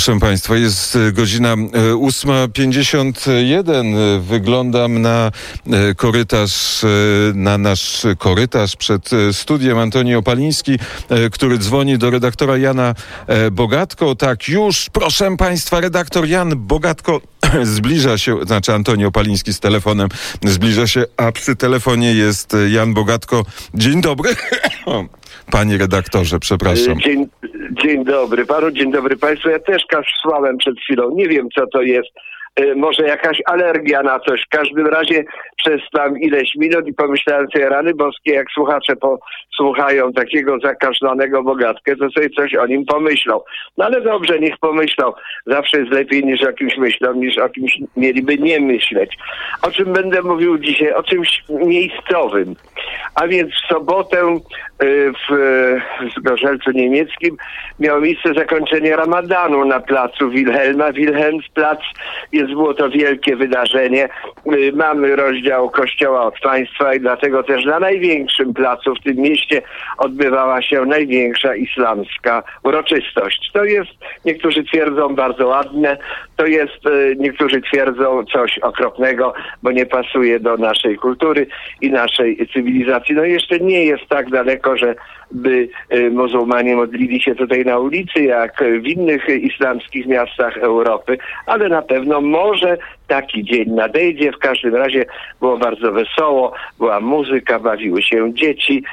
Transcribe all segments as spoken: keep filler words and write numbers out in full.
Proszę Państwa, jest godzina ósma pięćdziesiąt jeden. Wyglądam na korytarz, na nasz korytarz przed studiem. Antoni Opaliński, który dzwoni do redaktora Jana Bogatko. Tak, już, proszę Państwa, redaktor Jan Bogatko zbliża się, znaczy Antoni Opaliński z telefonem zbliża się, a przy telefonie jest Jan Bogatko. Dzień dobry. Panie redaktorze, przepraszam. Dzień, dzień dobry panu, dzień dobry państwu. Ja też kaszlałem przed chwilą. Nie wiem, co to jest. Może jakaś alergia na coś. W każdym razie przez tam ileś minut i pomyślałem sobie, rany boskie, jak słuchacze posłuchają takiego zakaszlanego Bogatkę, to sobie coś o nim pomyślą. No ale dobrze, niech pomyślą. Zawsze jest lepiej niż o kimś myślą, niż o kimś mieliby nie myśleć. O czym będę mówił dzisiaj? O czymś miejscowym. A więc w sobotę w Zgorzelcu Niemieckim miało miejsce zakończenie ramadanu na placu Wilhelma. Wilhelmsplatz jest, było to wielkie wydarzenie. Mamy rozdział kościoła od państwa i dlatego też na największym placu w tym mieście odbywała się największa islamska uroczystość. To jest, niektórzy twierdzą, bardzo ładne. To jest, niektórzy twierdzą, coś okropnego, bo nie pasuje do naszej kultury i naszej cywilizacji. No jeszcze nie jest tak daleko, że by muzułmanie modlili się tutaj na ulicy, jak w innych islamskich miastach Europy, ale na pewno może taki dzień nadejdzie. W każdym razie było bardzo wesoło, była muzyka, bawiły się dzieci.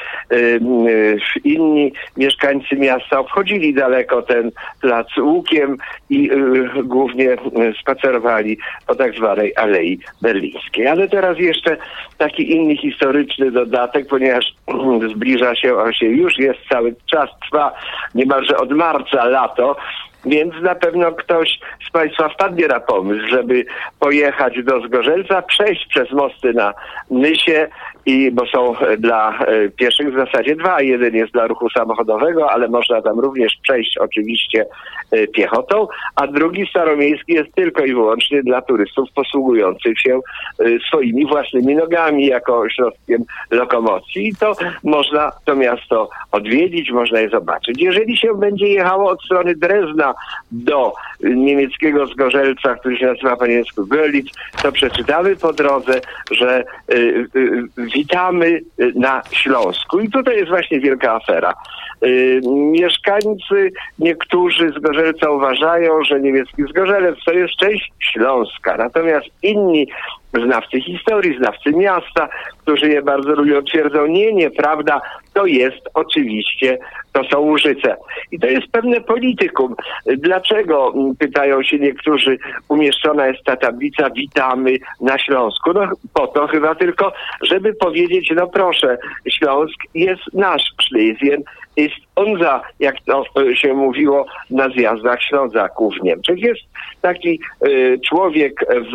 Inni mieszkańcy miasta obchodzili daleko ten plac łukiem i głównie spacerowali po tak zwanej Alei Berlińskiej. Ale teraz jeszcze taki inny historyczny dodatek, ponieważ zbliża się, on się już jest, cały czas trwa niemalże od marca lato, więc na pewno ktoś z państwa wpadnie na pomysł, żeby pojechać do Zgorzelca, przejść przez mosty na Nysie, i bo są dla pieszych w zasadzie dwa. Jeden jest dla ruchu samochodowego, ale można tam również przejść oczywiście piechotą, a drugi staromiejski jest tylko i wyłącznie dla turystów posługujących się swoimi własnymi nogami jako środkiem lokomocji. I to można to miasto odwiedzić, można je zobaczyć. Jeżeli się będzie jechało od strony Drezna do niemieckiego Zgorzelca, który się nazywa po niemiecku Görlitz, to przeczytamy po drodze, że y, y, witamy na Śląsku. I tutaj jest właśnie wielka afera. Y, mieszkańcy, niektórzy Zgorzelca uważają, że niemiecki Zgorzelec to jest część Śląska. Natomiast inni znawcy historii, znawcy miasta, którzy je bardzo lubią, twierdzą, nie, nieprawda, to jest oczywiście, to są Łużyce. I to jest pewne politykum. Dlaczego, pytają się niektórzy, umieszczona jest ta tablica witamy na Śląsku? No po to chyba tylko, żeby powiedzieć, no proszę, Śląsk jest nasz, Schlesien jest unser, jak to się mówiło na zjazdach Ślązaków w Niemczech. Jest taki y, człowiek w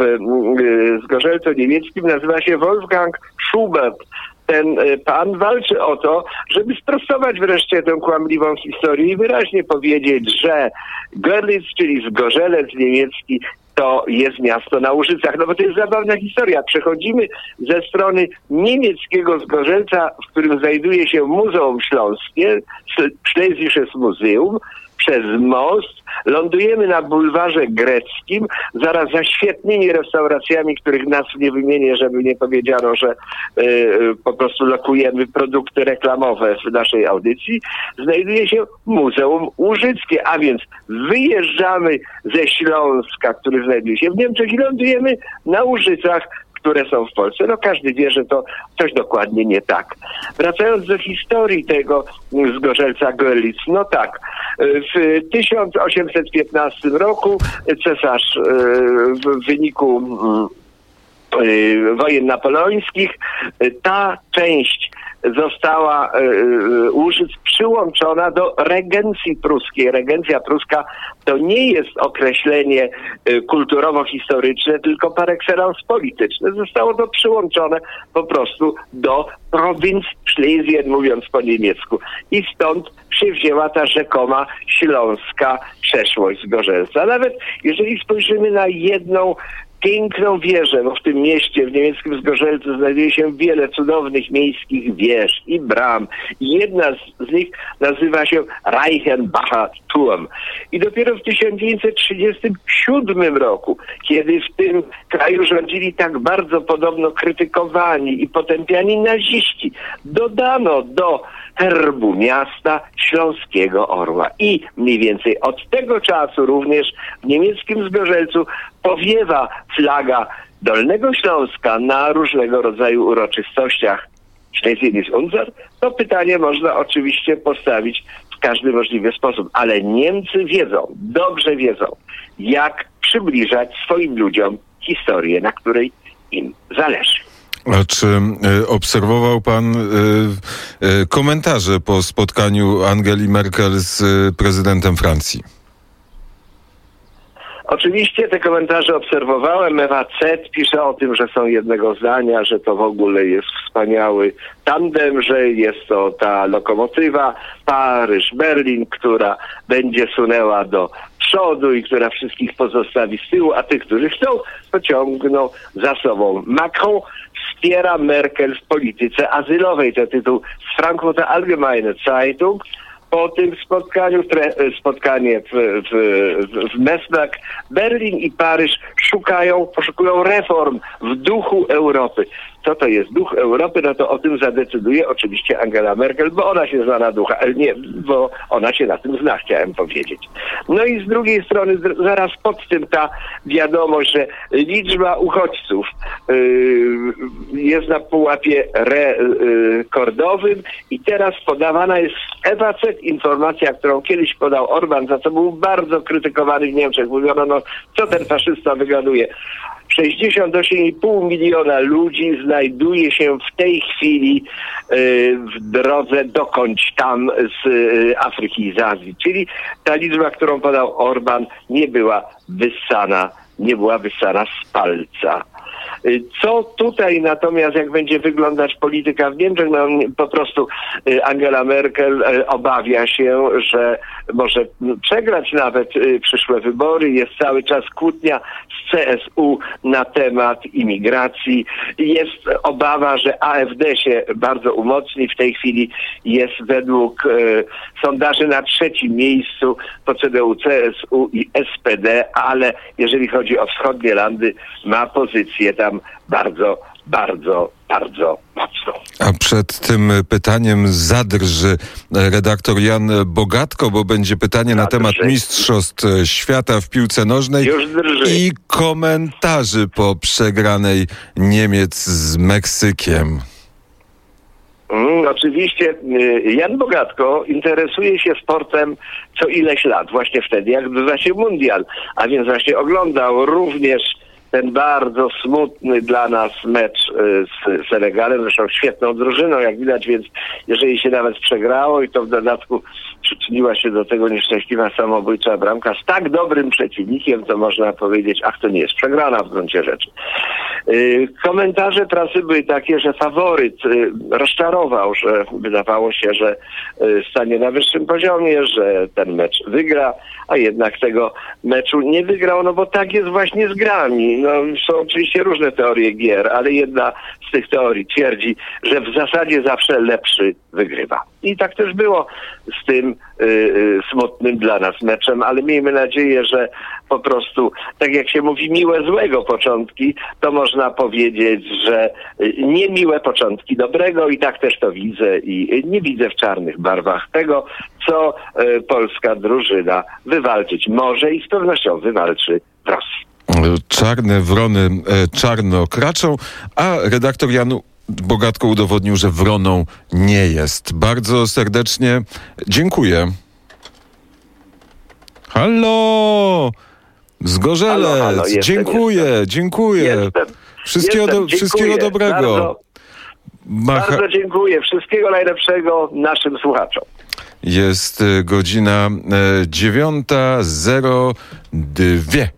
y, Zgorzelcu Niemieckim, nazywa się Wolfgang Schubert. Ten y, pan walczy o to, żeby sprostować wreszcie tę kłamliwą historię i wyraźnie powiedzieć, że Görlitz, czyli Zgorzelec niemiecki, to jest miasto na Łużycach. No bo to jest zabawna historia. Przechodzimy ze strony niemieckiego Zgorzelca, w którym znajduje się Muzeum Śląskie, Schlesisches Museum, przez most, lądujemy na bulwarze greckim, zaraz za świetnymi restauracjami, których nazw nie wymienię, żeby nie powiedziano, że y, po prostu lokujemy produkty reklamowe w naszej audycji, znajduje się Muzeum Łużyckie, a więc wyjeżdżamy ze Śląska, który znajduje się w Niemczech i lądujemy na Łużycach, które są w Polsce. No każdy wie, że to coś dokładnie nie tak. Wracając do historii tego Zgorzelca Görlitz, no tak, w tysiąc osiemset piętnastym roku cesarz w wyniku wojen napoleońskich, ta część została Łużyc przyłączona do regencji pruskiej. Regencja pruska to nie jest określenie kulturowo-historyczne, tylko par excellence polityczne. Zostało to przyłączone po prostu do prowincji Schlesien, mówiąc po niemiecku. I stąd się wzięła ta rzekoma śląska przeszłość Zgorzelca. Nawet jeżeli spojrzymy na jedną piękną wieżę, bo w tym mieście, w niemieckim Zgorzelcu znajduje się wiele cudownych miejskich wież i bram. I jedna z, z nich nazywa się Reichenbacher Turm. I dopiero w tysiąc dziewięćset trzydziestym siódmym roku, kiedy w tym kraju rządzili tak bardzo podobno krytykowani i potępiani naziści, dodano do herbu miasta śląskiego orła. I mniej więcej od tego czasu również w niemieckim Zgorzelcu powiewa flaga Dolnego Śląska na różnego rodzaju uroczystościach. Schleswig ist unser? To pytanie można oczywiście postawić w każdy możliwy sposób, ale Niemcy wiedzą, dobrze wiedzą, jak przybliżać swoim ludziom historię, na której im zależy. A czy y, obserwował pan y, y, komentarze po spotkaniu Angeli Merkel z y, prezydentem Francji? Oczywiście te komentarze obserwowałem. Ewa Z pisze o tym, że są jednego zdania, że to w ogóle jest wspaniały tandem, że jest to ta lokomotywa Paryż-Berlin, która będzie sunęła do przodu i która wszystkich pozostawi z tyłu, a tych, którzy chcą, pociągną za sobą. Macron wspiera Merkel w polityce azylowej. To tytuł z Frankfurter Allgemeine Zeitung. Po tym spotkaniu, tre, spotkanie w, w, w Messberg, Berlin i Paryż szukają, poszukują reform w duchu Europy. Co to jest duch Europy? No to o tym zadecyduje oczywiście Angela Merkel, bo ona się zna na ducha, ale nie, bo ona się na tym zna, chciałem powiedzieć. No i z drugiej strony zaraz pod tym ta wiadomość, że liczba uchodźców yy, jest na pułapie rekordowym i teraz podawana jest z Ewa Z informacja, którą kiedyś podał Orban, za co był bardzo krytykowany w Niemczech. Mówiono, no co ten faszysta wygaduje. sześćdziesiąt osiem i pół miliona ludzi znajduje się w tej chwili y, w drodze dokądś tam z y, Afryki i z Azji. Czyli ta liczba, którą podał Orban, nie była wyssana, nie była wyssana z palca. Co tutaj natomiast, jak będzie wyglądać polityka w Niemczech, no po prostu Angela Merkel obawia się, że może przegrać nawet przyszłe wybory. Jest cały czas kłótnia z C S U na temat imigracji. Jest obawa, że A F D się bardzo umocni. W tej chwili jest według e, sondaży na trzecim miejscu po C D U, C S U i S P D, ale jeżeli chodzi o wschodnie landy, ma pozycję tam bardzo, bardzo, bardzo mocną. A przed tym pytaniem zadrży redaktor Jan Bogatko, bo będzie pytanie na temat Mistrzostw Świata w piłce nożnej i komentarzy po przegranej Niemiec z Meksykiem. Mm, oczywiście Jan Bogatko interesuje się sportem co ileś lat, właśnie wtedy, jak odbywa się mundial, a więc właśnie oglądał również ten bardzo smutny dla nas mecz z Senegalem, zresztą świetną drużyną, jak widać, więc jeżeli się nawet przegrało i to w dodatku przyczyniła się do tego nieszczęśliwa samobójcza bramka z tak dobrym przeciwnikiem, to można powiedzieć, ach, to nie jest przegrana w gruncie rzeczy. Komentarze prasy były takie, że faworyt rozczarował, że wydawało się, że stanie na wyższym poziomie, że ten mecz wygra, a jednak tego meczu nie wygrał, no bo tak jest właśnie z grami. No, są oczywiście różne teorie gier, ale jedna z tych teorii twierdzi, że w zasadzie zawsze lepszy wygrywa. I tak też było z tym y, y, smutnym dla nas meczem, ale miejmy nadzieję, że po prostu, tak jak się mówi, miłe złego początki, to można powiedzieć, że y, niemiłe początki dobrego i tak też to widzę i y, nie widzę w czarnych barwach tego, co y, polska drużyna wywalczyć może i z pewnością wywalczy w Rosji. Czarne wrony czarno kraczą, a redaktor Jan Bogatko udowodnił, że wroną nie jest. Bardzo serdecznie dziękuję. Halo! Zgorzelec! Halo, halo, jestem, dziękuję, jestem. dziękuję. Jestem. Wszystkiego, jestem, do, dziękuję. Wszystkiego dobrego. Bardzo, Macha... bardzo dziękuję. Wszystkiego najlepszego naszym słuchaczom. Jest godzina dziewiąta zero dwa.